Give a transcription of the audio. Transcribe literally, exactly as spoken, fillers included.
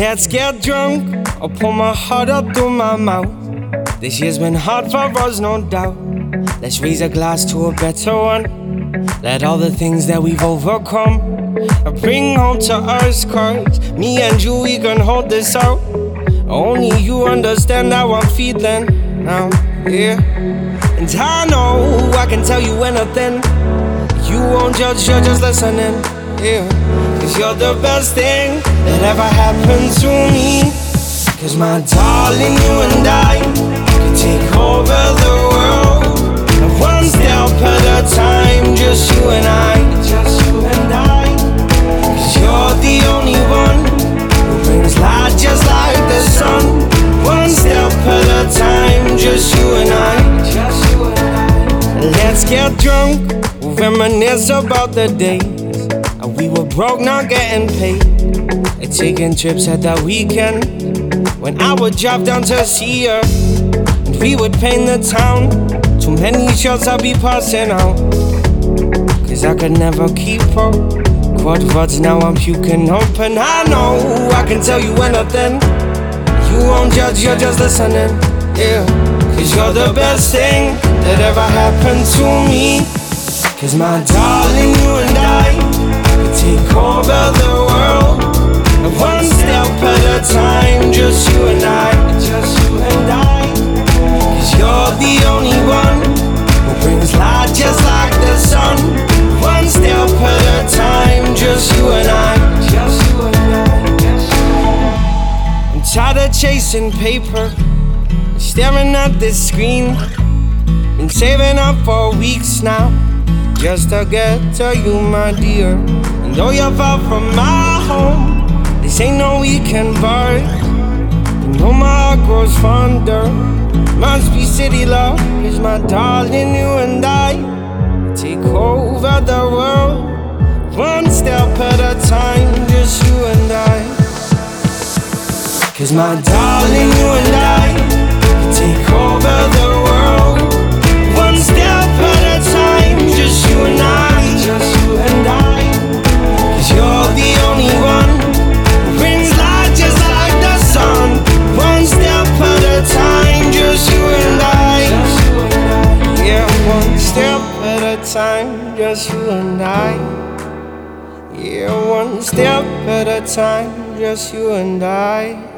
Let's get drunk. I'll pour my heart up through my mouth. This year's been hard for us, no doubt. Let's raise a glass to a better one. Let all the things that we've overcome bring home to us, cause me and you, we can hold this out. Only you understand how I'm feeling now, yeah. And I know I can tell you anything. You won't judge, you're just listening, yeah. Cause you're the best thing that ever happened to me. Cause my darling, you and I can take over the world, one step at a time, just you and I, just you and I. Cause you're the only one who brings light just like the sun, one step at a time, just you and I, just you and I. Let's get drunk, we'll reminisce about the days we were broke, not getting paid, and taking trips at the weekend when I would drive down to see her, and we would paint the town. Too many shots I'd be passing out, cause I could never keep up. Quad words, now I'm puking up. And I know I can tell you anything. You won't judge, you're just listening, yeah. Cause you're the best thing that ever happened to me. Cause my darling, you and I take over the world, one step at a time, just you and I, just you and I. Cause you're the only one who brings light just like the sun, one step at a time, just you and I, just you and I. I'm tired of chasing paper, staring at this screen. Been saving up for weeks now, just to get to you, my dear. And though you're far from my home, this ain't no weekend bar. You know my heart grows fonder. Must be city love, cause my darling, you and I take over the world, one step at a time, just you and I. Cause my darling, you and I take over the world, one step at a time, just you and I, just you and I. Cause you're the only one who brings light just like the sun, one step at a time, just you and I. Yeah, one step at a time, just you and I. Yeah, one step at a time, just you and I.